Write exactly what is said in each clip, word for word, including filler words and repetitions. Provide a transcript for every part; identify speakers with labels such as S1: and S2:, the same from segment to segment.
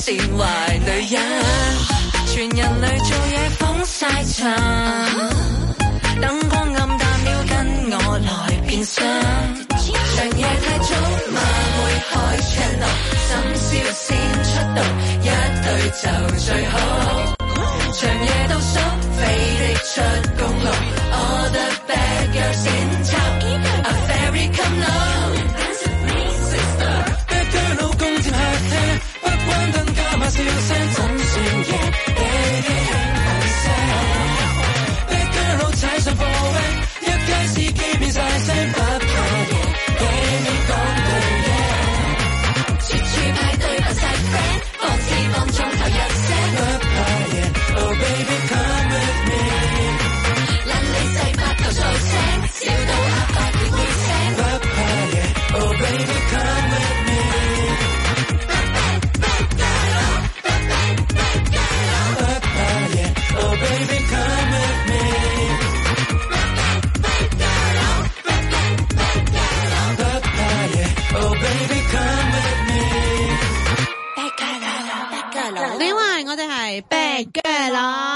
S1: 善壞女人，全人類做嘢風晒塵，燈光暗淡了，跟我來變身。長夜太早嘛，會開 channel， 深宵先出道，一對就最好。長夜到宿飛的出公路 ，All the bad girls in town，A fairy come now。Dance with me, sister。Bad girl 老公接客廳，不關燈加碼笑聲，怎算贏 ？Baby 輕聲 ，Bad girl 老踩上貨位，一街司機變晒聲，不怕贏 ，Baby 講對嘢，處處派對扮晒 friend， 放肆放縱頭入聲，不怕贏。Oh baby come with me， 撚你細八頭數聲，笑到阿爸會會聲，不怕嘢。Oh baby come with me，Bad bad girl， bad bad bad girl， 不怕嘢。Oh baby come with me，Bad bad girl， bad bad bad girl， 不怕嘢。Oh baby come with me，Bad girl， bad girl，
S2: 你話我哋係 bad girl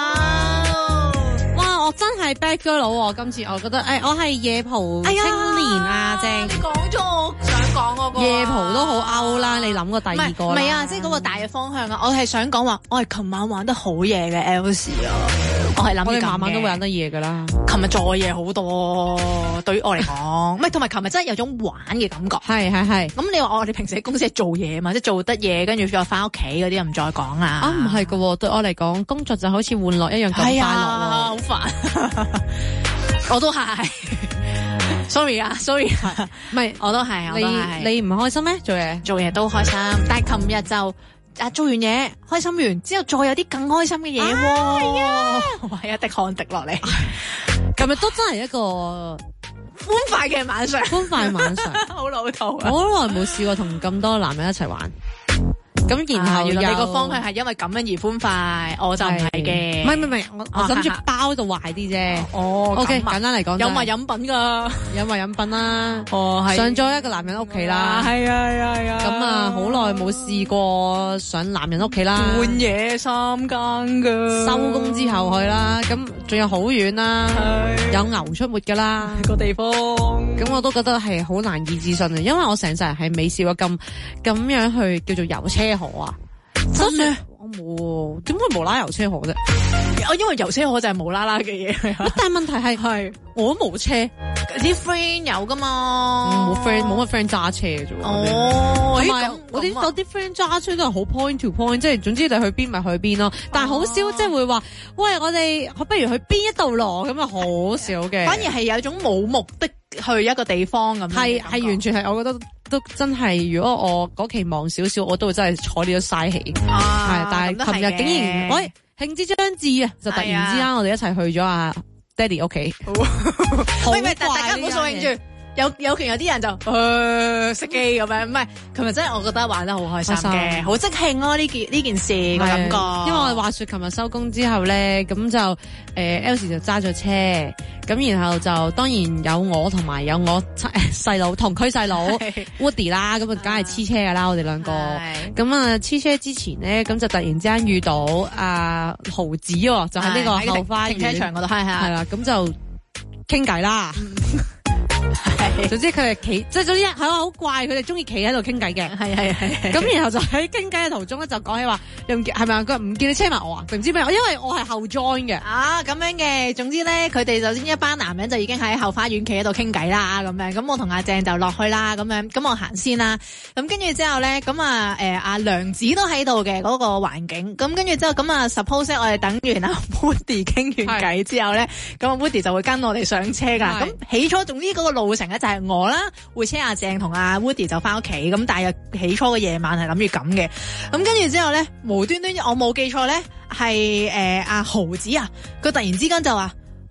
S2: 哇！我真係 bad girl 佬，今次我覺得，誒，我係夜蒲青年啊，正。
S3: 你講咗我想講嗰個
S2: 夜蒲都好 out 啦，你諗過第二個啦？
S3: 唔係啊，即係嗰個大嘅方向啊！我係想講話，我係琴晚玩得好夜嘅 L C 啊，我係諗
S2: 我哋
S3: 緊
S2: 晚晚都會玩得夜噶啦。
S3: 琴日再夜好多，對於我嚟講，唔係同埋琴日真係有種玩嘅感覺。
S2: 係係係。
S3: 咁你話我哋平時喺公司係做嘢嘛，即係做得嘢，跟住再翻屋企嗰啲，唔再講啦。
S2: 啊，唔係噶喎，對我嚟講，工作就好似玩樂一樣咁快樂喎。
S3: 好煩。我都係。sorry 啊 ，sorry 啊，唔係我都係，我都係。
S2: 你你唔開心咩？做嘢
S3: 做嘢都開心，但係琴日就啊做完嘢開心完之後，再有啲更開心嘅嘢喎。係啊，係一滴汗滴落嚟。
S2: 琴日都真係一個
S3: 歡快嘅晚上，
S2: 歡快晚上，
S3: 好老土啊！
S2: 我好耐冇試過同咁多男人一齊玩。咁然後、啊、
S3: 原來你個方向係因為咁樣而歡快，我就唔係嘅。
S2: 唔係唔係，我我諗住包到壞啲啫。哦 ，OK，簡單嚟講，
S3: 有埋飲品噶，
S2: 有埋飲品啦。
S3: 哦，係
S2: 上咗一個男人屋企啦。
S3: 係啊係啊係啊。咁
S2: 啊，好耐冇試過上男人屋企啦。
S3: 半夜三更噶，
S2: 收工之後去啦。咁仲有好遠啦，有牛出沒噶啦
S3: 個地方。
S2: 咁我都覺得係好難以置信啊，因為我成世人係未試過咁咁樣去叫做遊車河啊。真咩？我冇，點會無啦遊車河啫？
S3: 我因為遊車河就係無啦啦嘅嘢。
S2: 但係問題係係我都冇車，
S3: 啲 friend 有噶嘛？
S2: 冇 friend，冇乜 friend 揸車嘅啫。
S3: 哦，
S2: 同埋我啲有啲 friend 揸車都係好 point to point，即係總之你去邊咪去邊咯。但係好少即係會話，喂，我哋不如去邊一度咯？咁啊好少嘅。
S3: 反而係有一種冇目的去一個地方咁。
S2: 係係完全係，我覺得都真係，如果我嗰期忙少少，我都會真係坐呢咗嘥氣。係，但係琴日竟然，喂，興之將至啊，就突然之間我哋一齊去咗阿爹哋屋企。
S3: 喂喂，大家唔好掃興住。有有權有啲人就誒熄機咁樣，唔係，琴日真係我覺得玩得好開心嘅，好即興咯呢件呢件事個感覺。
S2: 因為我哋話說琴日收工之後咧，咁就誒 Elsie 就揸咗車，咁然後就當然有我同埋有我細佬同區細佬 Woody 啦，咁啊梗係黐車噶啦，我哋兩個。咁啊黐車之前咧，咁就突然之間遇到阿豪子喎，就喺呢個後花園
S3: 停車場嗰度，係係。
S2: 係啦，咁就傾偈啦。總之佢哋企，即係總之係好怪，佢哋中意企喺度傾偈嘅，
S3: 係係係。
S2: 咁然後就喺傾偈嘅途中咧，就講起話，又唔係咪啊？佢唔見你車埋我啊？定唔知咩？因為我係後 join 嘅。
S3: 啊，咁樣嘅。總之咧，佢哋就先一班男人就已經喺後花園企喺度傾偈啦，咁樣。咁我同阿鄭就落去啦，咁樣。咁我行先啦。咁跟住之後咧，咁啊誒阿梁子都喺度嘅嗰個環境。咁跟住之後，咁啊 suppose 我哋等完阿 Woody 傾完偈之後咧，咁阿 Woody 就會跟我哋上車噶。咁起初總之嗰個路程咧就係我啦，會車阿鄭同阿 Woody 就翻屋企，咁但係起初嘅夜晚係諗住咁嘅，咁跟住之後咧，無端端我冇記錯咧，係誒阿豪子啊，佢突然之間就話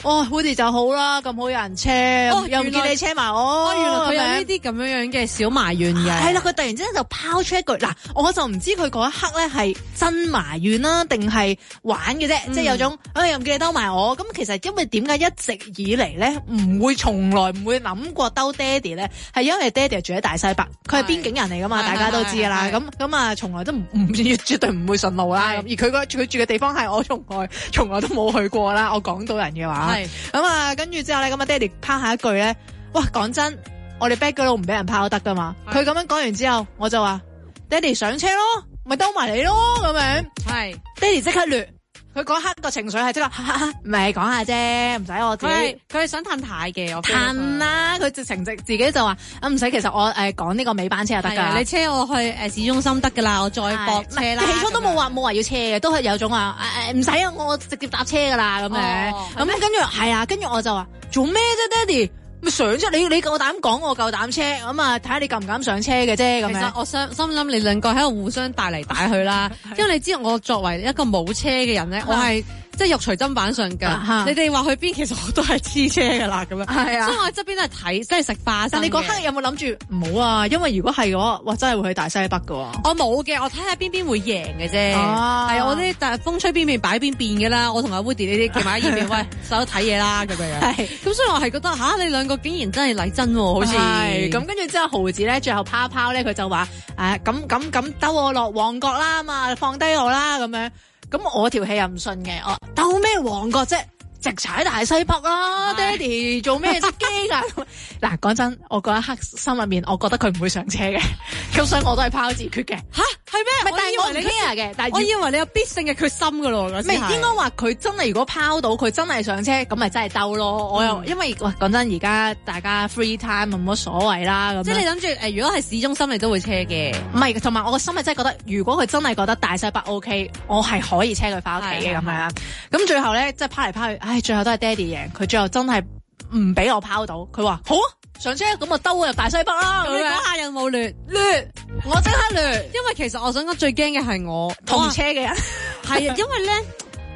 S3: 哦 Woody 就好啦，咁好有人車，
S2: 哦、
S3: 又唔見你車埋我。
S2: 哦，原來佢有呢啲咁樣樣嘅小埋怨嘅。
S3: 係啦，佢突然之間就拋出一句，嗱，我就唔知佢嗰一刻咧係真埋怨啦，定係玩嘅啫，嗯、即係有種，哎又唔見你兜埋我。咁其實因為點解一直以嚟咧唔會從來唔會諗過兜爹哋咧，係因為爹哋住喺大西北，佢係邊境人嚟噶嘛，大家都知噶啦。咁咁啊，從來都唔唔絕對唔會順路啦。而佢個佢住嘅地方係我從來從來都冇去過啦。我港島人嘅話，咁啊，跟住之後咧，咁啊，爹哋拋下一句咧，哇，講真，我哋 back 嗰度唔俾人拋得噶嘛。佢咁樣講完之後，我就話，爹哋上車咯，咪兜埋你咯，咁樣。係，爹哋即刻亂。佢嗰刻個情緒係即刻，唔係講下啫，唔使我自己。佢
S2: 佢係想褪軚嘅，我
S3: 褪啦。佢直情直自己就話，啊唔使，其實我誒講呢個尾班車就得㗎。
S2: 你車我去誒市中心得㗎啦，我再駁車啦。
S3: 起初都冇話冇話要車嘅，都係有種話誒唔使啊，我直接搭車㗎啦咁樣。咁跟住係啊，跟住我就話做咩啫，爹哋？咪上啫！你你夠膽講，我夠膽車咁啊！睇下你敢唔敢上車嘅啫咁樣。其實
S2: 我想心諗你兩個喺度互相帶嚟帶去啦，因為你知道我作為一個冇車嘅人咧，我係即係肉隨砧板上㗎。你哋話去邊，其實我都係黐車㗎啦咁樣。係啊，所以我喺側邊都係睇，即係食花生。但你嗰刻有冇諗住唔好啊？因為如果係嘅話，哇真係會去大西北㗎喎。我冇嘅，我睇下邊邊會贏嘅啫。係啊，我啲但係風吹邊邊擺邊邊㗎啦。我同阿 Woody 呢啲企埋喺依邊，喂，手睇嘢啦咁樣。係。咁所以我係覺得吓你兩個竟然真係嚟真喎，好似係咁，跟住之後豪子咧，最後拋拋咧，佢就話誒咁咁咁兜我落旺角啦嘛，放低我啦咁樣，咁我條氣又唔順嘅，我兜咩旺角啫？直踩大西北啦，爹哋做咩隻機㗎？嗱，講真，我嗰一刻心入面，我覺得佢唔會上車嘅，咁所以我都係拋自決嘅。吓？係咩？但係我唔 care 嘅，但係我以為你有必勝嘅決心㗎咯。嗰時係應該話佢真係如果拋到，佢真係上車，咁咪真係兜咯。我又因為喂講真，而家大家 free time 冇乜所謂啦。咁即係你諗住誒，如果係市中心，你都會車嘅。唔係，同埋我個心係真係覺得，如果佢真係覺得大西北 OK，我係可以車佢翻屋企嘅咁樣。咁最後咧，即係拋嚟拋去。唉，最後都係爹哋贏，佢最後真係唔俾我拋到，佢話好上車，咁我兜我入大西北啦。你嗰下有冇亂亂？我即刻亂，因為其實我想講最驚嘅係我同車嘅人，係啊，因為咧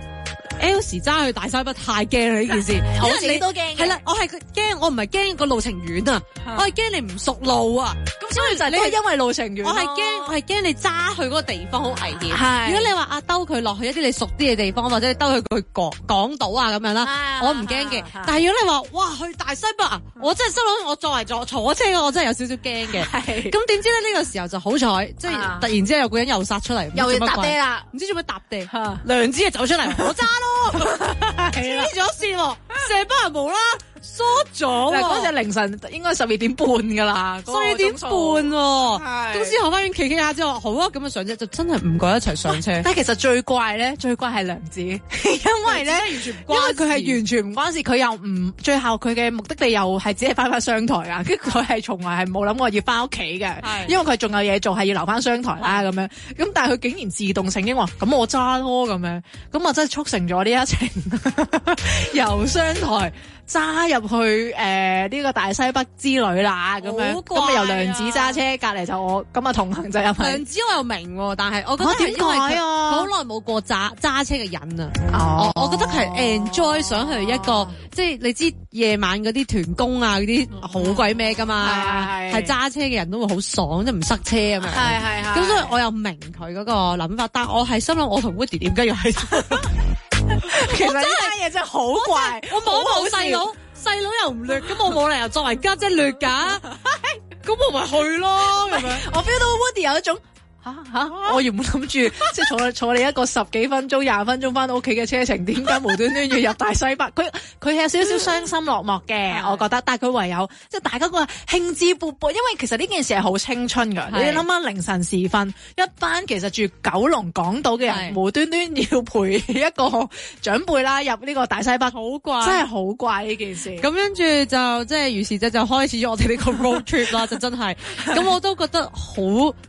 S2: Elsie 揸去大西北太驚啦呢件事，好似你都驚。係啦，我係驚，我唔係驚個路程遠啊，我係驚你唔熟路啊。咁所以就係你係因為路程遠，我係驚，我係驚你揸去嗰個地方好危險。係，如果你話啊兜佢落去一啲你熟啲嘅地方，或者你兜去佢港港島啊咁樣啦，我唔驚嘅。但係如果你話哇去大西北啊，我真係心諗我作為坐坐車，我真係有少少驚嘅。係，咁點知咧呢個時候就好彩，即係突然之間有個人又殺出嚟，又要搭地啦，唔知做咩搭地，梁子就走出嚟，我揸咯，黐咗線，成班人無啦。疏咗喎！嗰陣凌晨應該十二點半㗎啦，十二點半喎。咁之後翻完企企下之後，好啊，咁啊上車就真係唔該一齊上車。但係其實最怪咧，最怪係梁子，因為咧，完全唔關，因為佢係完全唔關事，佢又唔最後佢嘅目的地又係只係翻返商台啊，跟住佢係從來係冇諗過要翻屋企嘅，因為佢仲有嘢做，係要留翻商台啦咁樣。咁但係佢竟然自動性已經話：咁我揸咯咁樣，咁我真係促成咗呢一程由商台揸入去誒呢、呃這個大西北之旅啦，咁樣咁啊由梁子揸車，隔籬就我咁啊同行就入去。梁子我又明，但係我覺得點解啊？好耐冇過揸揸車嘅癮啊！哦、我我覺得係 enjoy 想去一個，哦、即係你知夜晚嗰啲團工啊嗰啲好鬼咩噶嘛？係係揸車嘅人都會好爽，即係唔塞車啊嘛。係係係。咁所以我又明佢嗰個諗法，但我係心諗我同 Woody 點解要喺度？其實呢單嘢真係好怪，我冇冇細佬，細佬又唔劣，咁我冇理由作為家姐劣噶，咁我咪去咯，咁樣。我 feel 到 Woody 有一種。吓吓、啊啊！我原本諗住即係坐坐你一個十幾分鐘、廿分鐘翻到屋企嘅車程，點解無端端要入大西北？佢佢係有少少傷心落寞嘅，我覺得。但係佢唯有即係大家個興致勃勃，因為其實呢件事係好青春㗎。你諗下凌晨時分，一班其實住九龍港島嘅人，無端端要陪一個長輩啦入呢個大西北，好怪，真係好怪呢件事。咁跟住就即係於是就就開始咗我哋呢個 road trip 啦，就真係咁我都覺得好。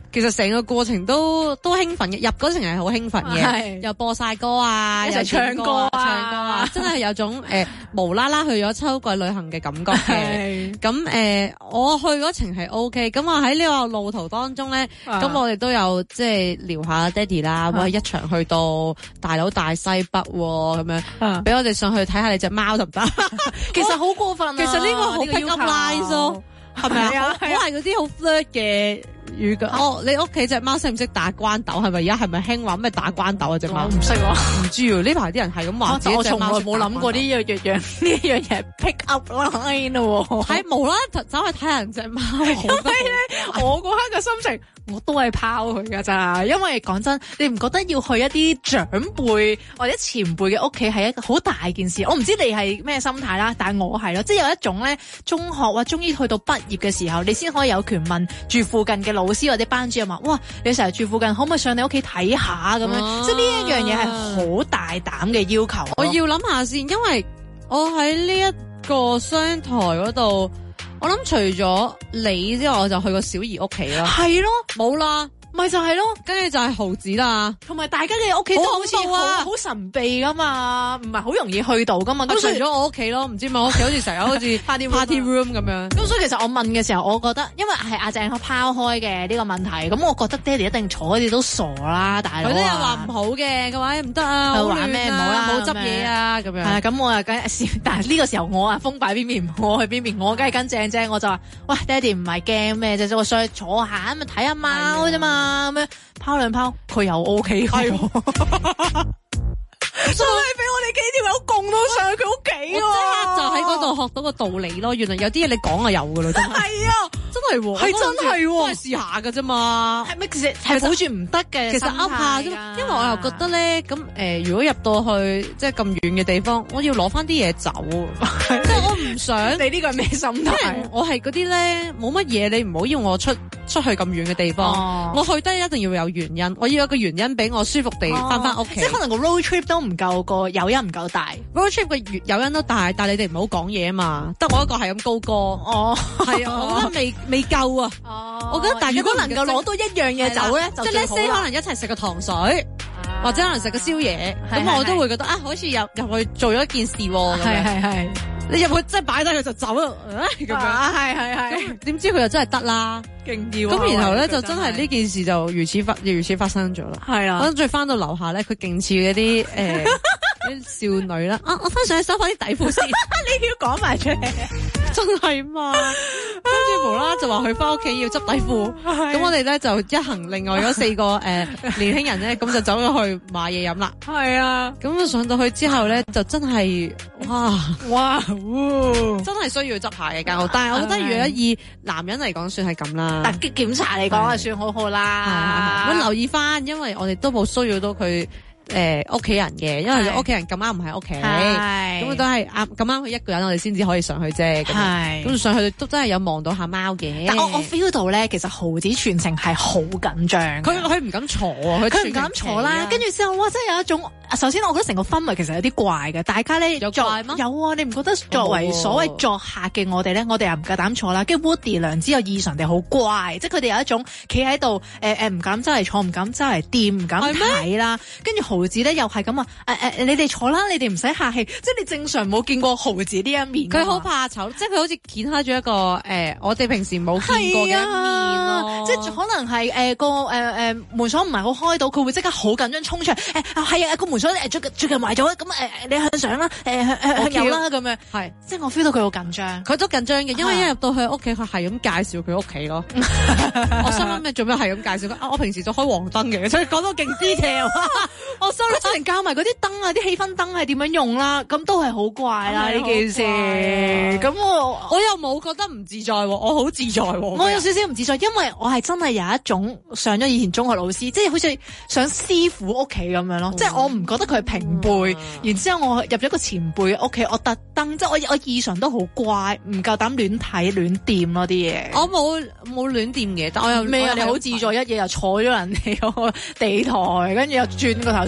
S2: 其實成個過程都都興奮嘅，入嗰程係好興奮嘅，又播晒歌啊，
S3: 又唱歌啊，
S2: 唱歌啊，真係有種誒、呃、無啦啦去咗秋季旅行嘅感覺嘅。咁誒、呃，我去嗰程係 O K，咁我喺呢個路途當中咧，咁、啊、我哋都有即係聊下爹哋啦，喂、啊，一場去到大佬大西北咁樣，俾、啊、我哋上去睇下你隻貓得唔得？
S3: 其實好過分啊！
S2: 其實呢個好 pick up line 咯，係咪啊？好係嗰啲好 flirt 嘅。如果哦，你屋企隻貓識唔識打關斗？係咪而家係咪興話咩打關斗啊？隻貓
S3: 唔識喎，唔
S2: 知喎。呢排啲人係咁話自己隻貓，
S3: 我從來冇諗過呢樣樣樣呢樣嘢 pick up line 咯。
S2: 睇無啦啦走去睇人隻貓，因為
S3: 咧我嗰刻嘅心情我都係拋佢㗎咋。因為講真，你唔覺得要去一啲長輩或者前輩嘅屋企係一個好大件事？我唔知你係咩心態啦，但係我係咯，即係有一種咧，中學或終於去到畢業嘅時候，你先可以有權問住附近嘅老師或者班主任話：哇，你成日住附近，可唔可以上你屋企睇下咁樣？啊、即係呢一樣嘢係好大膽嘅要求。
S2: 我要諗下先，因為我喺呢一個商台嗰度，我諗除咗你之外，我就去過小儀屋企啦。係咯，冇啦。
S3: 咪就係咯，
S2: 跟住就係豪子啦，
S3: 同埋大家嘅屋企都好似好好神秘噶嘛，唔係好容易去到噶嘛。
S2: 咁除咗我屋企咯，唔知咪我屋企好似成日好似 party party room 咁樣。
S3: 咁所以其實我問嘅時候，我覺得因為係阿鄭拋開嘅呢個問題，咁我覺得爹哋一定坐你都傻啦，大佬。佢都有話唔好嘅，嘅話唔得啊，好玩咩唔好啦，冇執嘢啊咁樣。係咁我啊梗係，但係呢個時候我啊風擺邊邊，我去邊邊，我梗係跟鄭姐，我就話喂，爹哋唔係驚咩啫，我上去坐下咁咪睇下貓啫嘛。咁樣拋兩拋，佢又 O K 係，所以俾我哋幾條友共到上佢屋企，
S2: 即刻就喺嗰度學到個道理咯。原來有啲嘢你講就有噶啦，真係。係啊，真係，係真係，都係試下噶啫嘛。係咪其實係保住唔得嘅？其實噏下啫，因為我又覺得咧，咁誒、呃，如果入到去即係咁遠嘅地方，我要攞翻啲嘢走，即係我唔想。你呢個係咩心態？我係嗰啲咧冇乜嘢，你唔好要我出。出去咁遠嘅地方，哦、我去得一定要有原因，我要有個原因俾我舒服地翻翻屋企。即係可能個 road trip 都唔夠，個誘因唔夠大。road trip 嘅誘因都大，但係你哋唔好講嘢啊嘛，得我一個係咁高歌。哦，係啊，我覺得未未夠啊。哦，我覺得大家都能夠攞到一樣嘢走咧，即係咧 say 可能一齊食個糖水，啊、或者可能食個宵夜，咁我都會覺得啊，好似入入去做咗一件事喎。係係係。你入去即係擺低佢就走啦，咁樣係係係。咁點知佢又真係得啦，勁要。咁然後咧就真係呢件事就如此發如此發生咗啦。係啊，跟住翻到樓下咧，佢勁似嗰啲誒啲少女啦。啊，我翻上去收翻啲底褲先。你要講埋出嚟，真係嘛？跟住無啦就話佢翻屋企要執底褲。咁我哋咧就一行另外嗰四個誒年輕人咧，咁就走咗去買嘢飲啦。係啊。咁上到去之後咧，就真係哇哇！真係需要執下嘅間屋，但係我覺得如果以男人嚟講，算係咁啦。突擊檢查嚟講，係算好好啦。咁留意翻，因為我哋都冇騷擾到佢誒屋企人嘅，因為屋企人咁啱唔喺屋企，咁都係啱咁啱佢一個人，我哋先至可以上去啫。係咁上去都真係有望到下貓嘅。但我我 feel 到咧，其實豪子全程係好緊張，佢佢唔敢坐啊，佢唔敢坐啦。跟住之後，哇！真係有一種。首先，我覺得成個氛圍其實有啲怪嘅，大家咧有怪嗎？有啊，你唔覺得作為所謂作客嘅我哋咧，我哋又唔夠膽坐啦。跟住 Woody 良知又異常地好乖，即係佢哋有一種企喺度，誒誒唔敢周圍坐，唔敢周圍掂，唔敢睇啦。跟住豪子咧又係咁啊，誒誒你哋坐啦，你哋唔使客氣。即係你正常冇見過豪子呢一面，佢好怕醜，即係佢好似掀開咗一個誒我哋平時冇見過嘅一面咯。即係可能係誒個誒誒門鎖唔係好開到，佢會即刻好緊張衝出嚟。誒係啊個門。所以誒最近最近埋咗，咁誒你向上啦，誒向向右啦，咁樣係，即係我 feel 到佢好緊張，佢都緊張嘅，因為一入到去屋企，佢係咁介紹佢屋企咯。我心諗咩做咩係咁介紹佢？啊，我平時就開黃燈嘅，所以講到勁 detail。我收咗成教埋嗰啲燈啊，啲氣氛燈係點樣用啦，咁都係好怪啦呢件事。咁我我又冇覺得唔自在，我好自在。我有少少唔自在，因為我係真係有一種上咗以前中學老師，即係好似上師傅屋企咁樣咯，即係我唔覺得佢係平輩，然之後我入咗個前輩嘅屋企，我特登即係我我異常都好乖，唔夠膽亂睇亂掂咯啲嘢。我冇冇亂掂嘅，但我又咩啊？你好自在，一嘢又坐咗人哋個地台，跟住又轉個頭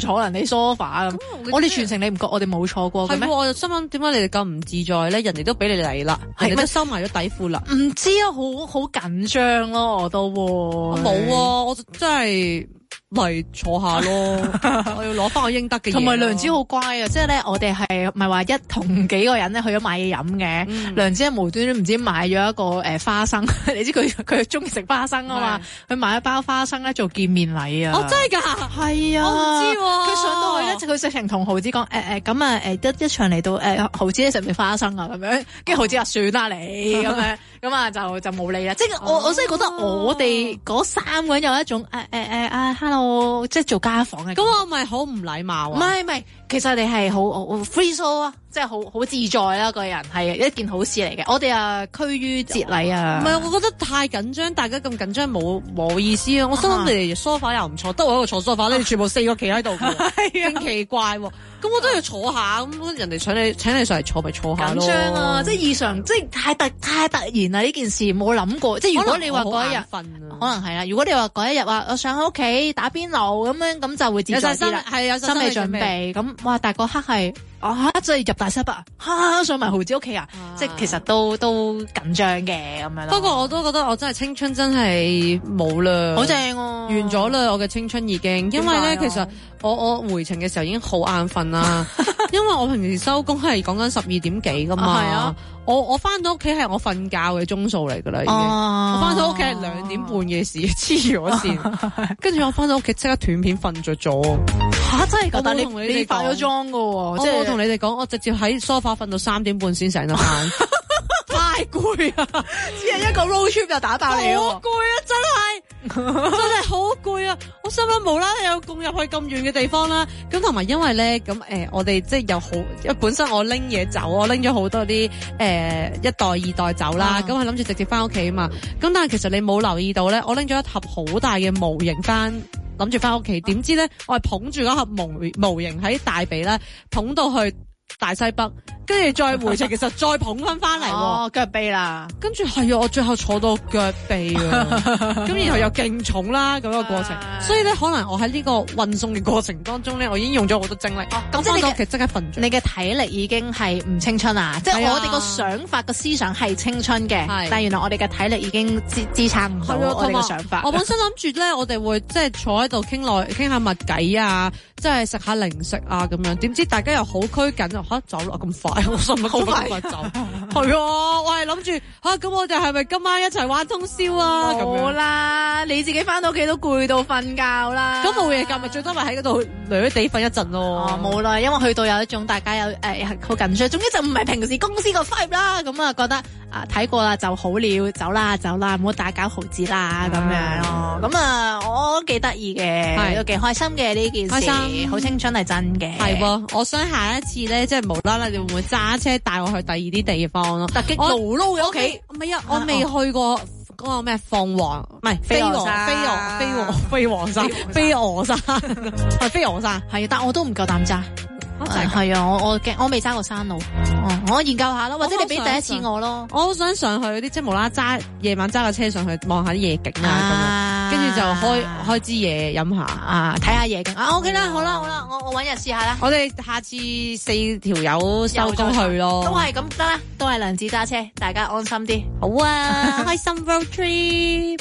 S3: 坐人哋 sofa 咁。我哋全程你唔覺我哋冇坐過嘅咩？
S2: 係，我就心諗點解你哋咁唔自在咧？人哋都俾你嚟啦，人哋都收埋咗底褲啦。
S3: 唔知啊，好好緊張咯，我都會。
S2: 冇啊，我真係。嚟坐下咯，我要攞翻我應得嘅嘢。
S3: 同埋梁子好乖啊，即係咧，我哋係唔係話一同幾個人咧去咗買嘢飲嘅？嗯、梁子係無端端唔知買咗一個誒、呃、花生，你知佢佢中意食花生啊嘛？佢買一包花生咧做見面禮啊！
S2: 哦，真係㗎？
S3: 係啊，
S2: 我唔知喎、啊。
S3: 佢上到去咧，佢直情同豪子講誒誒咁啊誒一一場嚟到誒豪子你食唔食花生啊咁樣？跟住豪子話算啦你咁樣，咁啊就就冇理啦。即係我、哦、我真係覺得我哋嗰三個人有一種誒誒誒啊 hello。即係做家訪嘅，
S2: 咁我咪好唔禮貌啊？
S3: 唔係唔係，其實你係好好 free show 啊，即係好好自在啦，個人係一件好事嚟嘅。我哋啊趨於節禮啊，
S2: 唔係，我覺得太緊張，大家咁緊張冇冇意思啊！我心諗你哋梳化又唔坐，得我一個坐梳化，你哋全部四個企喺度，勁奇怪喎。咁我都要坐下，咁人哋請你請你上嚟坐咪坐下咯。緊張啊！即係異常，即係太突太突然啦！呢件事冇諗過。即係如果你話嗰一日，可能係啦。如果你話嗰一日話我上喺屋企打邊爐咁樣，咁就會自在啲啦。係有心理準備。咁哇！但係嗰刻係啊，即係入大西北啊，上埋豪子屋企啊，即係其實都都緊張嘅咁樣咯。不過我都覺得我真係青春真係冇啦，
S3: 好正喎，
S2: 完咗啦！我嘅青春已經，因為咧其實我我回程嘅時候已經好眼瞓啦，因為我平時收工係講緊十二點幾噶嘛。係啊，我我翻到屋企係我瞓覺嘅鐘數嚟噶啦，已經。我翻到屋企係兩點半嘅事，黐咗線。跟住我翻到屋企即刻斷片瞓着咗。
S3: 吓，真係噶？但
S2: 你
S3: 你化咗妝噶喎，即係
S2: 我同你哋講，我直接喺梳化瞓到三點半先醒得翻。太攰啊！
S3: 只係一個 road trip 就打爆你喎。
S2: 好攰啊！真係真係好攰啊！我心諗無啦啦有供入去咁遠嘅地方啦，咁同埋因為咧咁誒，我哋即係有好，因為本身我拎嘢走，我拎咗好多啲誒、呃、一袋二袋走啦，咁係諗住直接翻屋企啊嘛。咁但係其實你冇留意到咧，我拎咗一盒好大嘅模型翻，諗住翻屋企，點知咧我係捧住嗰盒模模型喺大髀咧捧到去大西北，跟住再回程，其實再捧翻翻嚟，
S3: 哦，腳臂啦，
S2: 跟住係啊，我最後坐到腳臂啊，咁然後又勁重啦咁個過程，所以咧可能我喺呢個運送嘅過程當中咧，我已經用咗好多精力。咁翻到屋企即刻瞓着。你嘅體力已經係唔青春啊！即係我哋個想法個思想係青春嘅，但係原來我哋嘅體力已經支支撐唔到我哋嘅想法。我本身諗住咧，我哋會即係坐喺度傾耐傾下密偈啊，即係食下零食啊咁樣。點知大家又好拘謹。吓走啦咁快，我心諗好快走，係啊，我係諗住吓咁，我哋係咪今晚一齊玩通宵啊？
S3: 冇啦，你自己翻到屋企都攰到瞓覺啦。
S2: 咁冇嘢㗎，咪最多咪喺嗰度攣地瞓一陣咯。
S3: 哦，冇啦，因為去到有一種大家有誒好緊張，總之就唔係平時公司個 vibe 啦。咁啊覺得啊睇過啦就好了，走啦走啦，唔好打攪豪子啦咁樣咯。咁啊我都幾得意嘅，都幾開心嘅呢件事，好青春係真嘅。係喎，
S2: 我想下一次咧。即係無啦啦，你會唔會揸車帶我去第二啲地方咯？
S3: 突擊勞撈嘅屋企，
S2: 唔係啊，我未去過嗰個咩鳳凰，唔係飛鵝山，飛鵝飛鵝飛鵝山，飛鵝山係飛鵝山，係，但我都唔夠膽揸。係啊，我我驚，我未揸過山路。哦，我研究下咯，或者你俾第一次我咯。我好想上去嗰啲，即係無啦啦揸夜晚揸架車上去望下啲夜景啊，咁樣，跟住就開開支嘢飲下啊，睇下夜景啊。OK 啦，好啦好啦，我我搵日試下啦。我哋下次四條友收工去咯。都係咁得啦，都係梁子揸車，大家安心啲。好啊，開心 road trip。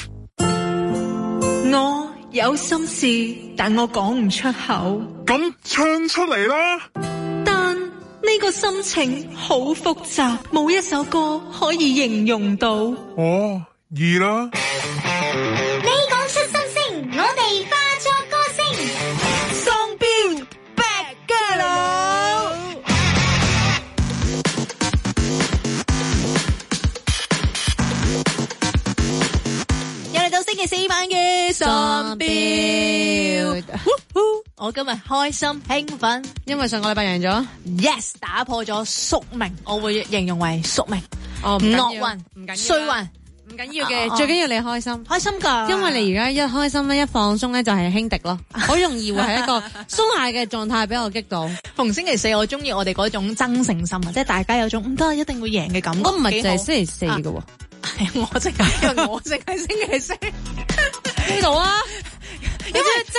S4: 我有心事，但我講唔出口。
S5: 咁唱出嚟啦！
S4: 但呢個心情好複雜，冇一首歌可以形容到。
S5: 哦，易啦！
S6: 你講出心聲，我哋化作歌聲。
S4: 雙標 Bad Girl，
S3: 又嚟到星期四晚嘅雙標。我今日開心興奮，
S2: 因為上個禮拜贏咗
S3: ，yes 打破咗宿命，我會形容為宿命。
S2: 哦，
S3: 唔惡運，唔緊衰運，
S2: 唔緊要嘅，最緊要你開心，
S3: 開心噶。因為
S2: 你而家一開心咧，一放鬆咧就係輕敵咯，好容易會係一個鬆懈嘅狀態俾我激到。
S3: 逢星期四我中意我哋嗰種爭勝心啊，即係大家有種唔得一定會贏嘅感覺。
S2: 我唔係淨係星期四嘅喎，
S3: 係我淨係因為我淨係星期四
S2: 呢度啊。因為即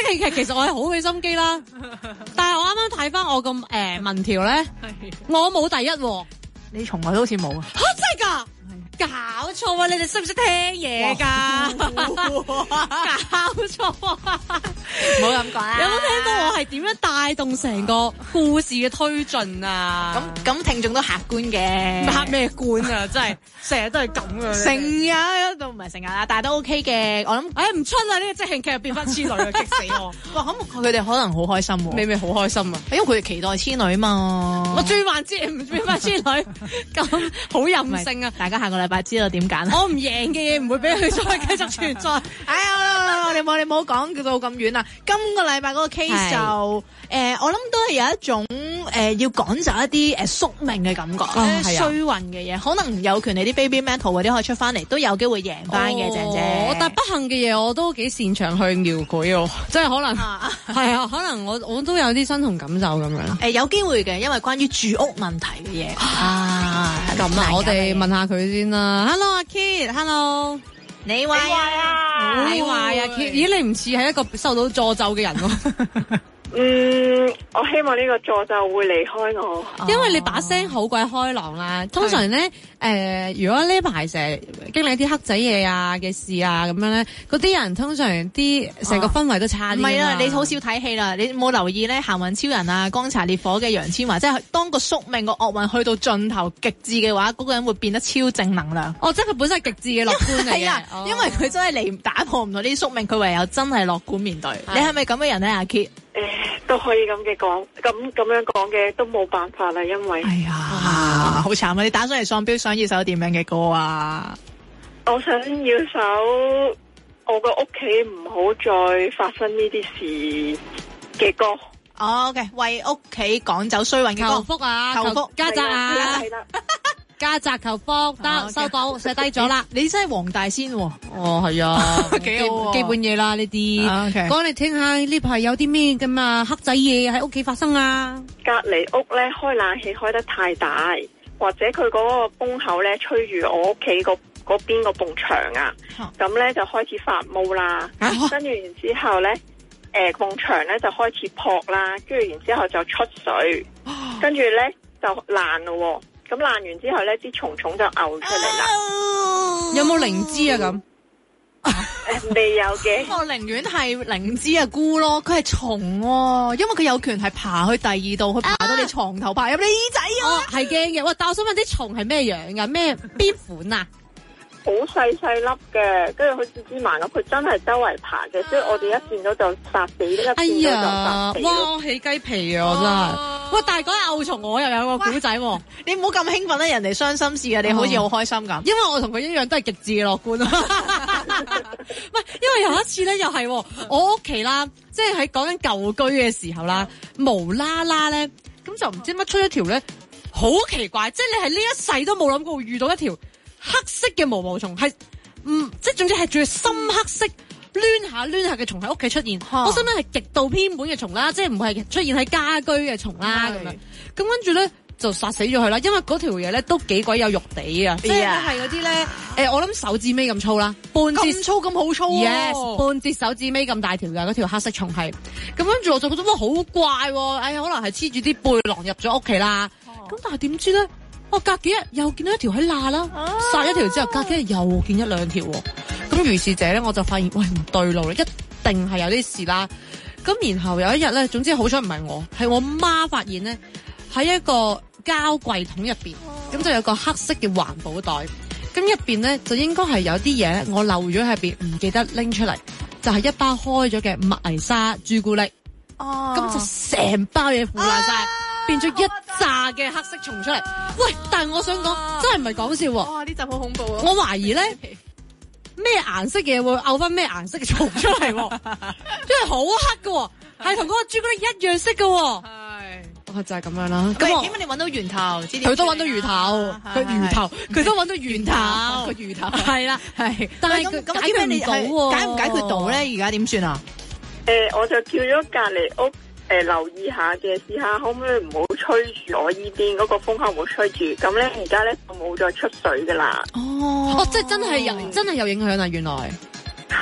S2: 即興劇其實我係好俾心機啦，但係我啱啱睇翻我個誒、呃、民調咧，我冇第一喎。
S3: 你從來都好似冇啊！
S2: 嚇真係㗎？搞錯啊！你哋識唔識聽嘢㗎？搞錯啊！
S3: 唔好咁講啦。
S2: 有冇聽到我係點樣帶動成個故事嘅推進啊？
S3: 咁咁聽眾都客觀嘅，
S2: 客咩觀啊？真係成日都係咁嘅。
S3: 成日都唔係成日啦，但係都 OK 嘅。我諗，
S2: 唉唔出啦！呢個即興劇又變翻痴女啊，激死我！
S3: 哇，咁佢哋可能好開心喎。
S2: 你咪好開心啊！
S3: 因為佢哋期待痴女嘛。
S2: 我最幻之唔變翻痴女，咁好任性啊！
S3: 大家下個禮拜知道點揀。
S2: 我唔贏嘅嘢唔會俾佢再繼續存在。
S3: 哎呀，我哋冇你冇講到咁遠啦。今個禮拜嗰個 case 就誒、呃，我諗都係有一種誒、呃、要趕走一啲誒宿命嘅感覺，衰運嘅嘢，可能有權利啲 baby metal 嗰啲可以出翻嚟，都有機會贏翻嘅，姐姐。
S2: 但不幸嘅嘢我都幾擅長去描繪喎，即係可能係啊，可能我我都有啲身同感受咁樣。誒、
S3: 呃、有機會嘅，因為關於住屋問題嘅嘢啊。
S2: 咁啊，我哋問下佢先啦。Hello 阿 Kit，Hello。
S3: 你話啊，
S2: 你話啊 Kit，咦你唔似係一個受到詛咒嘅人喎。
S7: 嗯，我希望呢個詛咒會離開我，
S2: 因為你把聲好鬼開朗啦。通常咧，誒、呃，如果呢排成日經歷啲黑仔嘢啊嘅事啊咁樣咧，嗰啲人通常啲成個氛圍都差啲。唔係啦，
S3: 你好少睇戲啦，你冇留意咧？行運超人啊，乾柴烈火嘅楊千嬅，即係當個宿命個惡運去到盡頭極致嘅話，嗰、那個人會變得超正能量。哦，即係佢本身係極致嘅樂觀嚟嘅。係啊，哦、因為佢真係嚟打破唔到呢啲宿命，佢唯有真係樂觀面對。你係咪咁嘅人咧，阿 Kit？
S7: 誒，都可以咁嘅講，咁咁樣講嘅都冇辦法啦，因為，
S3: 哎呀，好慘啊！你打上嚟喪標，想要首點樣嘅歌啊？
S7: 我想要首我個屋企唔好再發生呢啲事嘅歌。
S3: 哦，OK，為屋企趕走衰運嘅歌，
S2: 求福啊，
S3: 求福，
S2: 家宅啊，
S7: 係啦。
S2: 家宅求福，得、oh, okay. 收到寫低咗啦。你真係黃大仙喎、哦。哦，係啊，幾好、啊，基本嘢啦呢啲。講嚟聽下呢排有啲咩㗎嘛？黑仔嘢喺屋企發生啊！
S7: 隔離屋咧開冷氣開得太大，或者佢嗰個風口咧吹住我屋企個嗰邊個埲牆啊，咁咧、啊、就開始發毛啦。啊、跟住然之後咧，誒埲牆咧就開始撲啦，跟住然之後就出水，啊、跟住咧就爛咯。咁爛完之後咧，啲蟲蟲就嘔出嚟啦。
S2: Oh, 有冇靈芝啊咁？
S7: 誒，未有嘅。
S3: 我寧願係靈芝啊菇咯，佢係蟲喎，因為佢有權係爬去第二度，去爬到你床頭，爬入你耳仔啊。哦，係驚嘅。喂，但我想問啲蟲係咩樣噶？咩邊款啊？
S7: 好細細粒嘅，跟住好似芝麻咁，佢真係周圍爬嘅，所以我哋一見到就殺死，一見到就殺死。
S2: 哇！起雞皮啊，我真係。喂，但係講起漚蟲，我又有個古仔喎。你唔好咁興奮啦，人哋傷心事啊，你好似好開心咁。因為我同佢一樣都係極致嘅樂觀啊。唔係，因為有一次咧，又係我屋企啦，即係喺講緊舊居嘅時候啦，無啦啦咧，咁就唔知乜出一條咧，好奇怪，即係你係呢一世都冇諗過會遇到一條黑色嘅毛毛蟲，係嗯，即係總之係仲要深黑色攣下攣下嘅蟲喺屋企出現。啊、我心諗係極度偏本嘅蟲啦，即係唔係出現喺家居嘅蟲啦咁樣。咁跟住咧就殺死咗佢啦，因為嗰條嘢咧都幾鬼有肉地啊，即係係嗰啲咧誒，我諗手指尾咁粗啦，半截咁粗咁好粗、啊、，yes， 半截手指尾咁大條嘅嗰條黑色蟲係。咁跟住我就覺得哇好怪喎，哎呀可能係黐住啲背囊入咗屋企啦。咁、啊、但係點知咧？我隔幾日又見到一條喺罅啦，殺、啊、一條之後，隔幾日又見一兩條喎。咁如是者咧，我就發現喂唔對路啦，一定係有啲事啦。咁然後有一日咧，總之好彩唔係我，係我媽發現咧喺一個膠櫃桶入邊，咁、啊、就有個黑色嘅環保袋，咁入邊咧就應該係有啲嘢我漏咗喺入邊，唔記得拎出嚟，就係、是、一包開咗嘅麥麗莎朱古力，咁、啊、就成包嘢腐爛晒。啊變咗一紮嘅黑色蟲出嚟，喂！但係我想講，啊、真係唔係講笑喎。哇！呢集好恐怖啊！我懷疑咧，咩顏色嘅會嘔翻咩顏色嘅蟲出嚟，因為好黑嘅，係同嗰個朱古力一樣色嘅。係，我就係咁樣啦。咁點解你搵到源頭？佢都搵到魚頭，佢魚頭，佢都搵到源頭，個魚頭係啦，係。但係佢解決唔到，解唔解決到咧？而家點算啊？
S7: 誒，我就叫咗隔籬屋。誒、呃，留意下嘅，試下可唔可以唔好吹住我依邊嗰個風口，唔好吹住。咁咧，而家咧就冇再出水噶啦。哦，哦，即係真係有，真係有影響啊！原來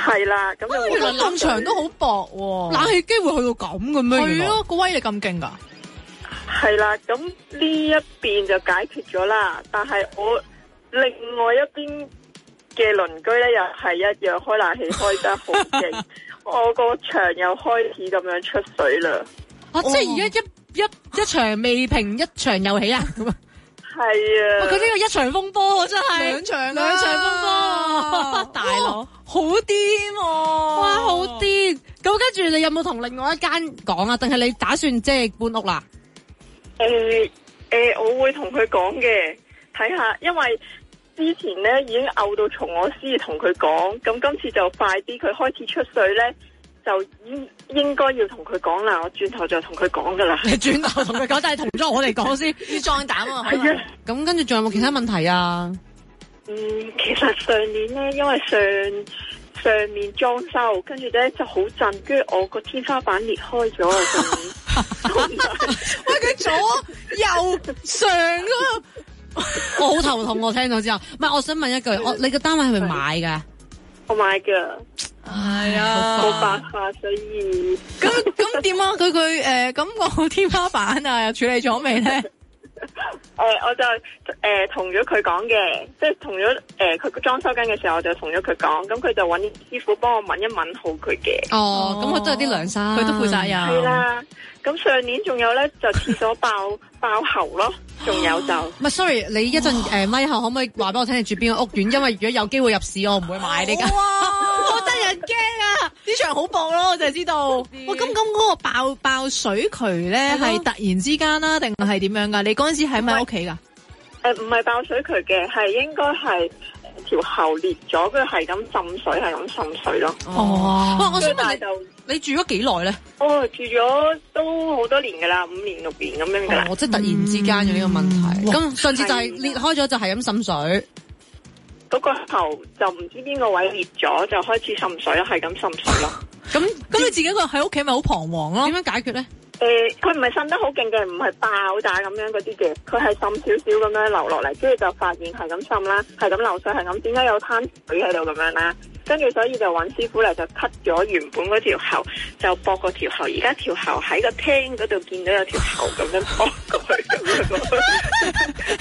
S7: 係啦，咁就
S3: 原來咁長都好薄喎，
S2: 冷氣機會去到咁嘅咩？
S3: 係咯，個威力咁勁㗎。
S7: 係啦，咁呢一邊就解決咗啦，但係我另外一邊嘅鄰居咧又係一樣開冷氣開得好勁，我個牆又開始咁樣出水啦。
S2: 啊，即係而家一一一場未平，一場又起啊！咁啊，
S7: 係啊，
S2: 佢呢個一場風波真係
S3: 兩場
S2: 兩場風波，大佬
S3: 好癲喎！
S2: 哇，好癲！咁跟住你有冇同另外一間講啊？定係你打算即係搬屋啦？
S7: 誒誒、呃呃，我會同佢講嘅，睇下，因為之前咧已經嘔到蟲，我先至同佢講，咁今次就快啲，佢開始出水咧，就應應該要同佢講啦。我轉頭就同佢講噶啦。
S2: 你轉頭同佢講，但係同咗我哋講先，
S3: 要壯膽啊！
S7: 係啊，
S2: 咁跟住仲有冇其他問題啊？
S7: 嗯，其實上年咧，因為上上面裝修，跟住咧就好震，跟住我個天花板裂開咗啊！上面。
S3: 喂，佢左右上啊！
S2: 我好頭痛，我聽到之後，唔係，我想問一句，我你個單位係咪買噶？
S7: 我買噶，
S3: 係啊，
S7: 冇辦法，所以
S3: 咁咁點啊？佢佢誒，咁個天花板啊，又處理咗未咧？
S7: 誒、呃，我就誒同咗佢講嘅，即係同咗誒佢裝修緊嘅時候，我就同咗佢講，咁佢就揾師傅幫我問一問好佢嘅。
S2: 哦，咁佢都有啲良心，
S3: 佢都負責任。
S7: 係啦，咁上年仲有咧就廁所爆爆喉咯，仲有就
S2: 唔係 sorry， 你一陣誒咪後可唔可以話俾我聽你住邊個屋苑？因為如果有機會入市，我唔會買呢間。
S3: 哇，好得人驚啊！呢場好薄咯，我就係知道。哇，咁咁嗰個爆爆水渠咧，係突然之間啦，定係點樣㗎？你嗰陣時喺咪屋企㗎？
S7: 誒唔係爆水渠嘅，係應該係條喉裂咗，佢係咁浸水，係咁滲水咯。
S2: 哦，哇！我想問你，
S7: 就
S2: 你住咗幾耐咧？
S7: 哦，住咗都好多年㗎啦，五年六年咁樣㗎啦。
S2: 哦，即係突然之間有呢個問題。咁、嗯、上次就係裂開咗，就係咁滲水。
S7: 嗰個喉就唔知邊個位裂咗，就開始滲水，係咁滲水咯。
S3: 咁咁你自己一個喺屋企咪好彷徨咯？
S2: 點樣解決咧？
S7: 誒、呃，佢唔係滲得好勁嘅，唔係爆炸咁樣嗰啲嘅，佢係滲少少咁樣流落嚟，跟住就發現係咁滲啦，係咁流水，係咁，點解有灘水喺度咁樣啦？跟住所以就揾師傅嚟就 cut 咗原本嗰條喉，就駁個條喉，而家條喉喺個廳嗰度見到有條喉咁樣駁過去咁樣過去。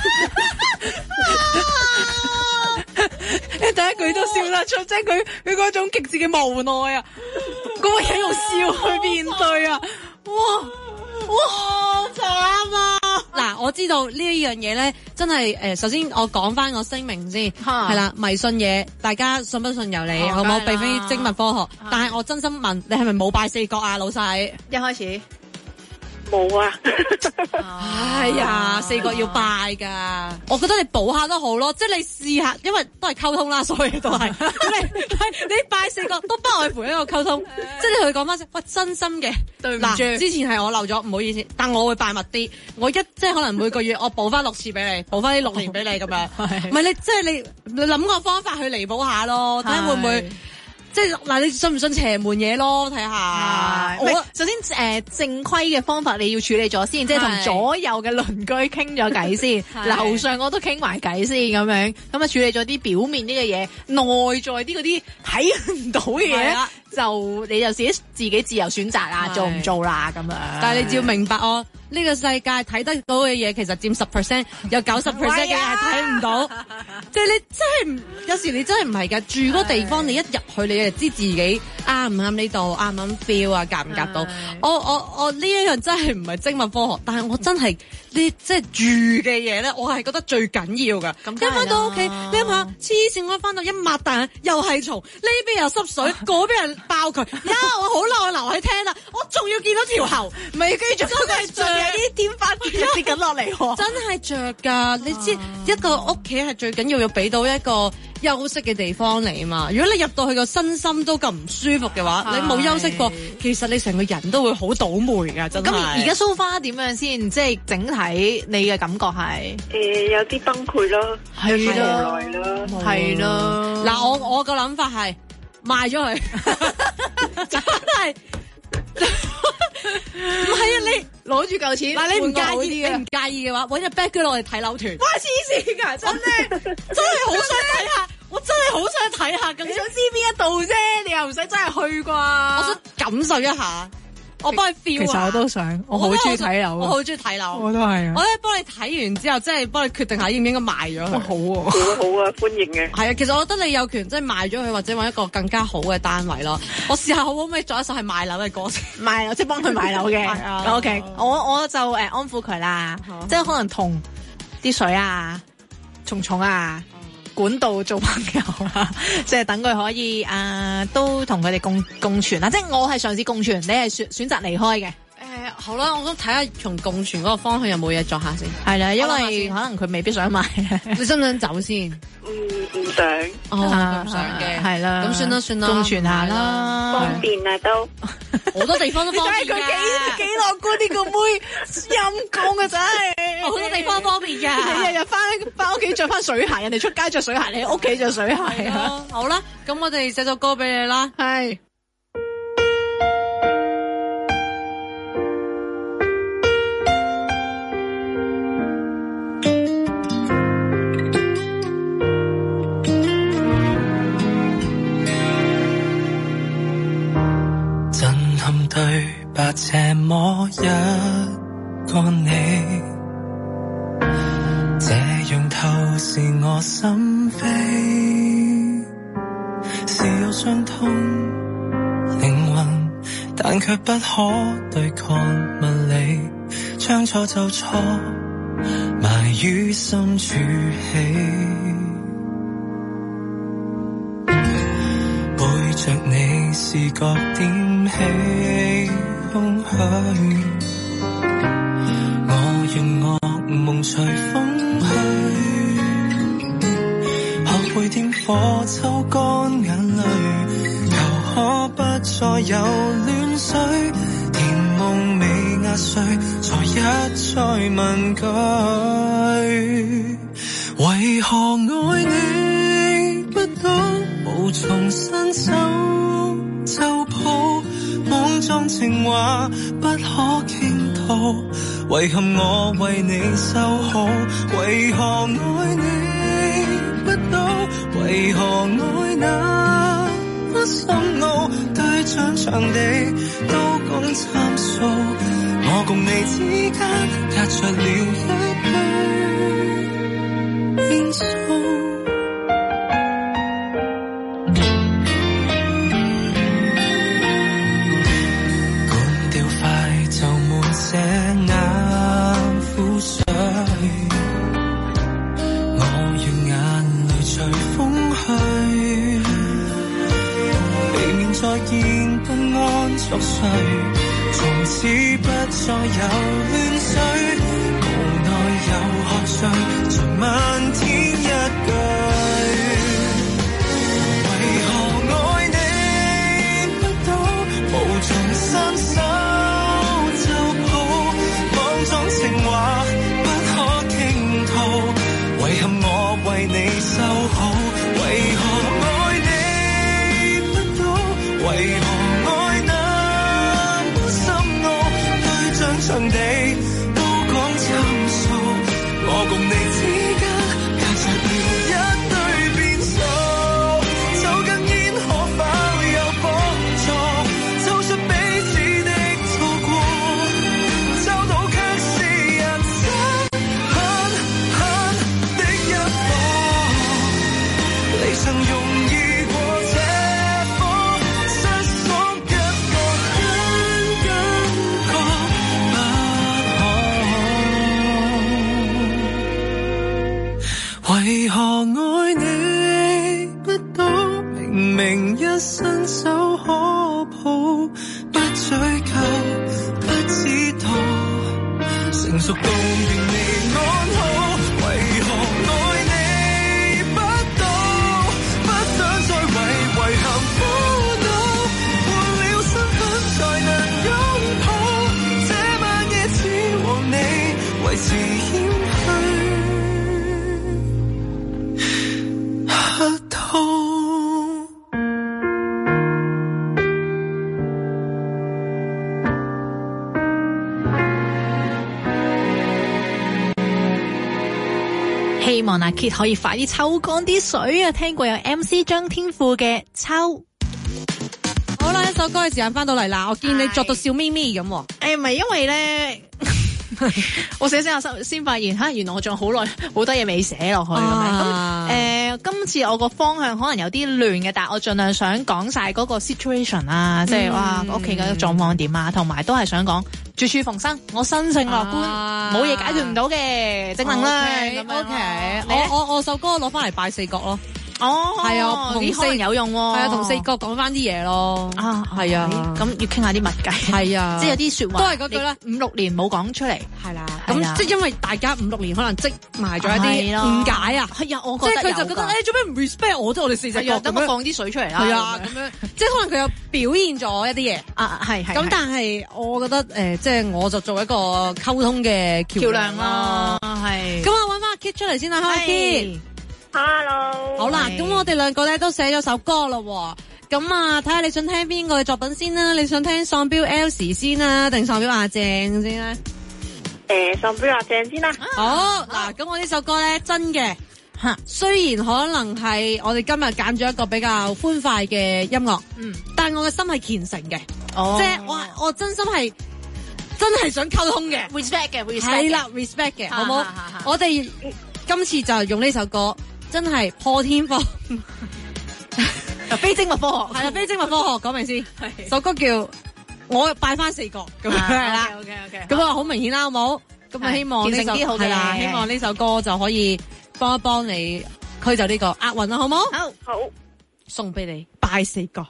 S3: 你第一句都笑得出，即係佢佢嗰種極致嘅無奈啊！嗰個人用笑去面對啊！哇哇慘啊！
S2: 嗱，我知道呢一樣嘢咧，真係誒、呃，首先我講翻個聲明先，係啦，迷信嘢，大家信不信由你，哦、好冇？並非精密科學，啊、但係我真心問，你係咪冇拜四角啊，老細？
S3: 一開始。
S7: 冇啊！
S2: 哎呀，四角要拜噶，我覺得你補下都好咯，即係你試下，因為都係溝通啦，所以都係。咁你你拜四角都不外乎一個溝通，即係你同佢講翻聲，喂，真心嘅，對唔住，之前係我漏咗，唔好意思，但我會拜密啲，我一即係可能每個月我補翻六次俾你，補翻啲六年俾你咁樣，唔係你即係你你諗個方法去彌補下咯，睇下會唔會。即係嗱，你信唔信邪門嘢咯？睇下，我
S3: 首先誒、呃、正規嘅方法你要處理咗先，即係同左右嘅鄰居傾咗偈先，樓上我都傾埋偈先咁樣，咁啊處理咗啲表面啲嘅嘢，內在啲嗰啲睇唔到嘅嘢，就你就自己自己自由選擇啦，做唔做啦咁樣。但係你只要明白哦，呢、呢個世界睇得到嘅嘢其實佔十 percent， 有九十 percent 嘅嘢係睇唔到。即係你真係唔，有時你真係唔係㗎，住嗰地方你一入去你就知自己啱唔啱呢度，啱唔啱 feel 啊，夾唔夾到？我我我呢一樣真係唔係精密科學，但係我真係呢即係住嘅嘢咧，我係覺得最緊要㗎。一翻到屋企，你諗下黐線，我翻到一抹大眼又係蟲，呢邊又濕水，嗰邊又爆佢，呀！我好耐留喺廳啦，我仲要見到條喉，唔係跟住真係着嘅啲天花跌跌緊落嚟，真係着㗎。你知一個屋企係最緊要要俾到一個休息嘅地方嚟啊嘛！如果你入到去個身心都咁唔舒服嘅話，你冇休息過，其實你成個人都會好倒霉㗎，真係。咁而家 so far 點樣先？即係整體你嘅感覺係
S7: 誒、呃、有啲崩潰咯，
S3: 係咯，
S7: 無奈咯，
S3: 係咯。
S2: 嗱，我我個諗法係賣咗佢，真係。唔係啊！你攞住嚿錢，嗱你唔介意，你唔介意嘅話，搵隻 bag 佢落嚟睇樓團。哇！黐線㗎，真係真係好想睇下，我真係好想睇下。咁你想知邊一度啫？
S3: 嘢又唔使真係去啩？
S2: 我想感受一下。我幫你 feel 啊！
S3: 其實我都想，我好中意睇樓，
S2: 我好中意睇樓，
S3: 我都係啊！
S2: 我咧幫你睇完之後，即係幫你決定下應唔應該賣咗佢。
S3: 好喎，
S7: 好啊好啊，歡迎嘅。
S2: 係啊，其實我覺得你有權即係賣咗佢，或者揾一個更加好嘅單位咯。我試下可唔可以做一首係賣樓嘅歌先？
S3: 賣樓即係幫佢賣樓嘅。
S2: 啊
S3: OK，我我就誒安撫佢啦，即係可能同啲水啊、蟲蟲啊。管道做朋友啦，即係等佢可以啊、呃，都同佢哋共共存啦。即係我係嘗試共存，你係選選擇離開嘅。誒、
S2: 呃，好啦，我想睇下從共存嗰個方向有冇嘢做下先。
S3: 係啦，因為可能佢未必想買。
S2: 你想唔想走先？
S7: 嗯，唔想。
S2: 哦，唔想嘅，
S3: 係啦。
S2: 咁算啦算啦，
S3: 共存下啦，
S7: 方便啊都。
S2: 好多地方都方便㗎。
S3: 佢幾幾樂觀呢個妹，陰公嘅真係。
S2: 好多地方方便㗎。
S3: 你日日翻翻屋企着翻水鞋，人哋出街着水鞋，你喺屋企着水鞋啊。
S2: 好啦，咁我哋寫首歌俾你啦。
S3: 係。
S8: 對白這麼一個你，這樣透視我心扉，是有傷痛靈魂，但卻不可對抗物理，將錯就錯，埋於深處起，背着你視覺點起空虛，我願惡夢隨風去，學會點火抽乾眼淚，求可不再有亂水，甜夢未壓碎，才一再問句，為何愛你不懂無從伸手就抱，莽撞情話不可傾吐，遺憾我為你修好，為何愛你不懂，為何愛那麼深奧，對象場地都講參數，我共你之間隔着了一堆變數。這眼苦水，我願眼淚隨風去，避免再見不安作祟，從此不再有亂水，無奈又喝醉，才漫天一句，為何愛你不懂，無從伸手情話不可傾吐，遺憾我為你修好，為何愛你不懂，為何愛那麼深奧，對象場地都講參數，我共你之間隔着了一堆變數，抽根煙可否有幫助，走出彼此的錯過，找到曾容易過這科，失所一個根感覺不可，為何愛你不懂，明明一伸手可抱，不追究不知道，成熟到仍未安好，為何愛你遺憾苦惱，換了身份才能擁抱，這晚夜只和你維持謙虛客套。
S3: 希望阿 Kit 可以快啲抽乾啲水啊！聽過有 M C 張天賦嘅抽。
S2: 好啦，一首歌嘅時間翻到嚟啦，我見你作到笑咪咪咁喎。
S3: 誒，唔係因為咧。我寫寫下先發現嚇，原來我仲好耐好多嘢未寫落去咁樣。咁誒、呃，今次我個方向可能有啲亂嘅，但係我盡量想講晒嗰個 situation 啊，即係哇屋企嘅狀況點啊，同埋都係想講絕處逢生，我生性樂觀，冇、啊、嘢解決唔到嘅正能量。咁樣
S2: OK，我我我首歌攞翻嚟拜四角咯。
S3: 哦，
S2: 係啊，同四
S3: 有用喎，
S2: 係啊，同四角講翻啲嘢咯。啊，係啊，
S3: 咁要傾下啲物計。係啊，即係有啲説話
S2: 都係嗰句啦。
S3: 五六年冇講出嚟，
S2: 係啦。咁即係因為大家五六年可能積埋咗一啲誤解啊。係啊，我覺得即係佢就覺得誒做咩唔 respect 我？即係我哋四隻角，
S3: 等我放啲水出嚟啦。
S2: 係啊，咁樣即係可能佢有表現咗一啲嘢
S3: 啊，係係。
S2: 咁但係我覺得誒，即係我就做一個溝通嘅橋梁啦。係。咁我揾翻阿 Kit 出嚟先啦，開 Kit。
S7: Hello，
S2: 好啦，咁我哋兩個咧都寫咗首歌咯，咁啊睇下你想聽邊個嘅作品先啦？你想聽喪標 Elsie 先啦，定喪標阿鄭先咧？
S7: 誒，喪標阿鄭先啦。
S2: 好，嗱，咁我呢首歌咧真嘅吓，雖然可能係我哋今日揀咗一個比較歡快嘅音樂，嗯，但我嘅心係虔誠嘅，哦，即係我我真心係真係想溝通嘅
S3: ，respect 嘅 respect
S2: 係啦 respect 嘅，好冇？我哋今次就用呢首歌。真係破天荒，
S3: 非精密科學
S2: 係啦，非精密科學講明先。首歌叫我拜翻四角咁樣係啦。
S3: OK OK，
S2: 咁啊好明顯啦，好冇？咁啊希望呢首係啦，希望呢首歌就可以幫一幫你驅走呢個厄運啦，好冇？
S3: 好，
S7: 好，
S2: 送俾你拜四角。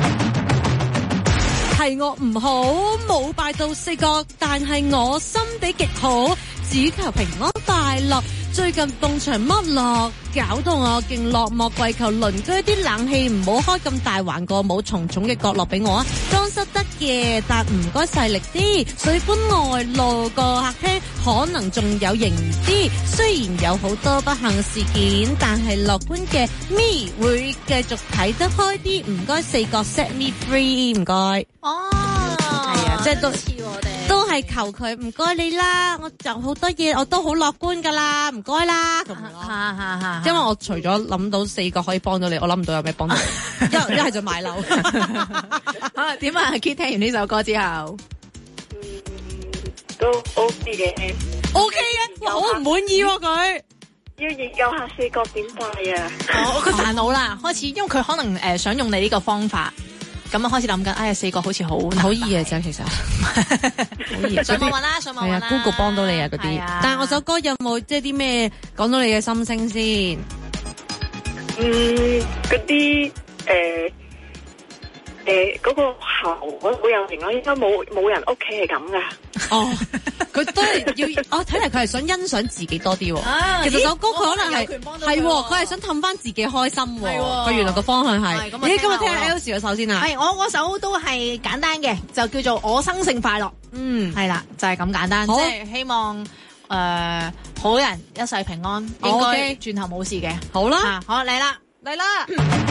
S2: 係我唔好冇拜到四角，但係我心地極好，只求平安快樂。最近埲牆剝落，搞到我勁落寞，跪求鄰居啲冷氣唔好開咁大，還個冇重重嘅角落俾我啊！裝修得嘅，但唔該細力啲。水管外露個客廳，可能仲有型啲。雖然有好多不幸事件，但係樂觀嘅 me 會繼續睇得開啲。唔該四角 set me free， 唔該。哦，係啊，即係都似我哋。都係求佢唔該你啦，我就好多嘢我都好樂觀噶啦，唔該啦咁咯。
S3: 哈哈哈！
S2: 因為我除咗諗到四個可以幫到你，我諗唔到有咩幫到你。一一係就買樓。
S3: 啊點啊 Kit 聽完呢首歌之後，
S7: 嗯都 OK 嘅
S2: ，OK 嘅，哇好唔滿意喎佢。
S7: 要研究下四角點拜啊！
S3: 我佢煩惱啦，開始因為佢可能誒想用你呢個方法。咁啊，開始諗緊，哎呀，四個好似好
S2: 好易嘅啫，其實好易。
S3: 上網揾啦，上網揾啦。
S2: 係啊 ，Google 幫到你啊嗰啲。但係我首歌有冇即係啲咩講到你嘅心聲先？
S7: 嗯，嗰啲誒誒嗰個喉好有型咯，應該冇冇人屋企係咁噶。
S2: 哦，佢都係要，哦睇嚟佢係想欣賞自己多啲喎。啊、其實首歌佢可能係係喎，佢係想氹翻自己開心喎。佢原來個方向係。咦，今日聽下 Elsie 嘅首先啊。
S3: 係，我嗰首都係簡單嘅，就叫做我生性快樂。嗯，係啦，就係、是、咁簡單。即係希望誒、呃、好人一世平安，應該轉頭冇事嘅。好啦，啊、好嚟啦，嚟啦。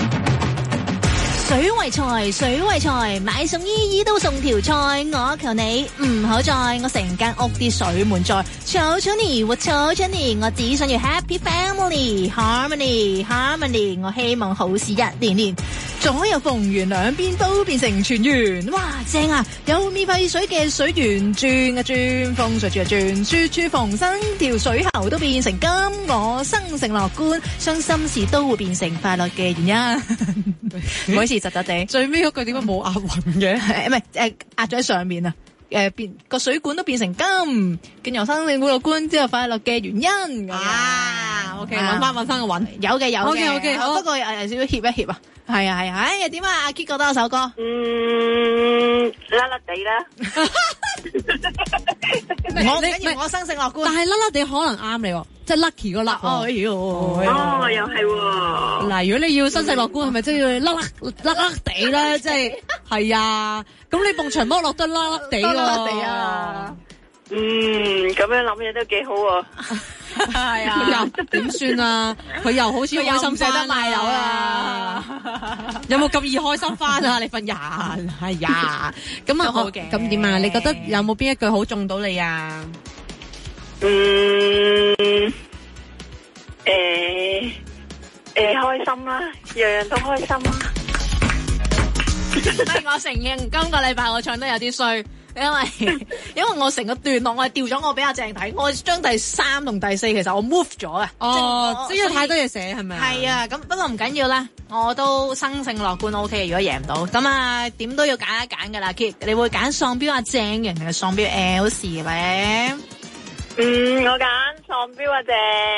S3: 水為財，水為財，買餸姨姨都送條菜。我求你唔好再，我成間屋啲水滿載。求求你，我求求你，我只想要 happy family harmony harmony。我希望好事一連連，左右逢源，兩邊都變成全圓。哇，正啊！有免費水嘅水源轉啊轉，風水轉啊轉，處處逢生，條水喉都變成金。我生性樂觀，傷心事都會變成快樂嘅原因。唔好意思。窒窒地，最尾嗰句點解冇押韻嘅？唔係誒，壓咗喺上面啊！誒，變個水管都變成金，見由生性樂觀之後快樂嘅原因啊 ！OK， 揾翻揾翻個韻，有嘅有嘅 ，OK OK，好，不過誒少少協一協啊，係啊係啊，哎呀點啊？阿 Kit 覺得嗰首歌，
S7: 嗯，甩甩地啦。
S3: 我緊要我生性樂觀，
S2: 但係甩甩地可能啱你喎，即係 lucky 個甩。
S3: 哦喲，
S7: 哦又係喎。
S2: 嗱，如果你要生性樂觀，係咪真要甩甩甩甩地咧？即係係啊，咁你埲牆剝落得甩甩地喎。
S3: 啊，
S7: 嗯，咁樣諗嘢都幾好喎。
S3: 係啊，
S2: 點算啊？佢又好似開心翻
S3: 得賣樓啦，
S2: 有冇咁易開心翻啊？你份人係呀，咁啊好嘅，咁點啊？你覺得有冇邊一句好中到你啊？
S7: 嗯，誒誒，開心啦，樣樣都開心啦。
S3: 係我承認，今個禮拜我唱得有啲衰，因為因為我成個段落我係調咗我俾阿鄭睇，我將第三同第四其實我 move 咗啊。
S2: 哦，即係有太多嘢寫係咪啊？
S3: 係啊，咁不過唔緊要啦，我都生性樂觀 O K。如果贏唔到，咁啊點都要揀一揀㗎啦。Kit，你會揀喪標阿鄭贏定係喪標 L 時咧？
S7: 嗯，我揀喪標阿鄭。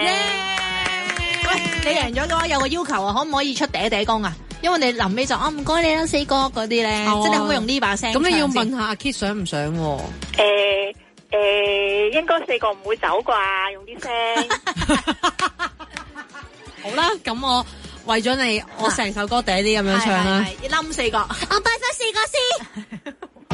S3: 喂，你贏咗嘅話有個要求啊，可唔可以出嗲嗲功啊？因為你臨尾就啊唔該你啦，四哥嗰啲咧，
S2: 哦、
S3: 即係你可唔可以用呢把聲？
S2: 咁你要問下阿 Kit 想唔想？誒
S7: 誒、呃呃，應該四個唔會走啩，用啲聲。
S2: 好啦，咁我為咗你，我成首歌嗲啲咁樣唱啦。
S3: 係冧四個，
S6: 我拜咗四個先。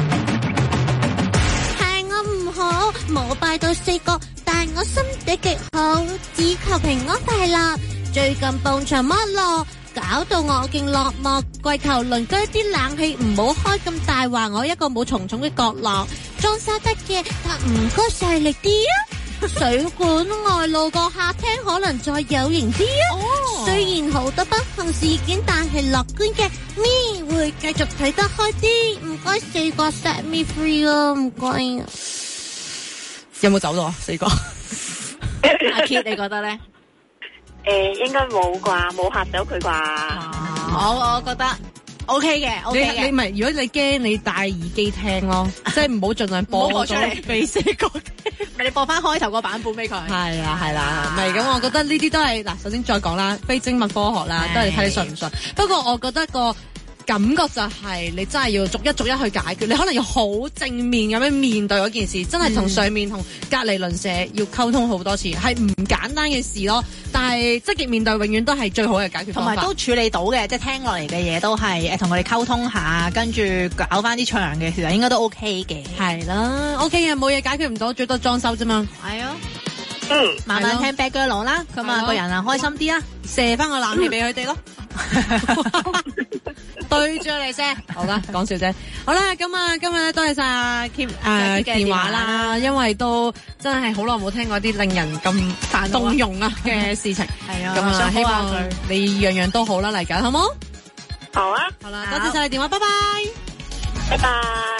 S6: 係我唔好，冇拜到四個，但我心地極好，只求平安快樂。最近蹦牆剝落，搞到我勁落寞，跪求鄰居啲冷氣唔好開咁大，話我一個冇蟲蟲嘅角落，裝修得嘅，但唔該細力啲啊！水管外露個客廳可能再有型啲啊！哦、雖然好多不幸事件，但係樂觀嘅咪會繼續睇得開啲。唔該四個 set me free 啊！唔該啊！
S2: 有冇走到啊？四個？
S3: 阿 Kit 你覺得咧？
S7: 誒、呃，應該冇啩，冇嚇走佢啩。
S3: 我我覺得 OK 嘅 ，OK 嘅。
S2: 你你咪，如果你驚，你戴耳機聽咯，即係唔好盡量播
S3: 播出嚟俾四個聽。咪你播翻開頭個版本俾佢。係
S2: 啦係啦，咪咁，我覺得呢啲都係嗱，首先再講啦，非精密科學啦，都係睇你信唔信。不過我覺得個感覺就係你真係要逐一逐一去解決，你可能要好正面咁樣面對嗰件事，真係同上面同隔離鄰舍要溝通好多次，係唔簡單嘅事咯。但係積極面對永遠都係最好嘅解決方法，
S3: 同埋都處理到嘅，即係聽落嚟嘅嘢都係誒同佢哋溝通下，跟住搞翻啲場嘅，其實應該都 OK 嘅。
S2: 係啦 ，OK 嘅，冇嘢解決唔到，最多裝修啫嘛。
S3: 係啊，
S7: 嗯，
S3: 慢慢聽 Bad Girl 啦，咁啊個人啊開心啲啦，
S2: 射翻個冷氣俾佢哋咯。對住你聲，好啦，講笑啫。好啦，咁啊，今日咧多謝晒阿 Kit 誒電話啦，因為都真係好耐冇聽過啲令人咁動容啊嘅事情。
S3: 係啊，
S2: 咁啊，希望
S3: 佢
S2: 你樣樣都好啦，嚟緊好冇？
S7: 好啊，
S2: 好啦，多謝晒你電話，拜拜，
S7: 拜拜。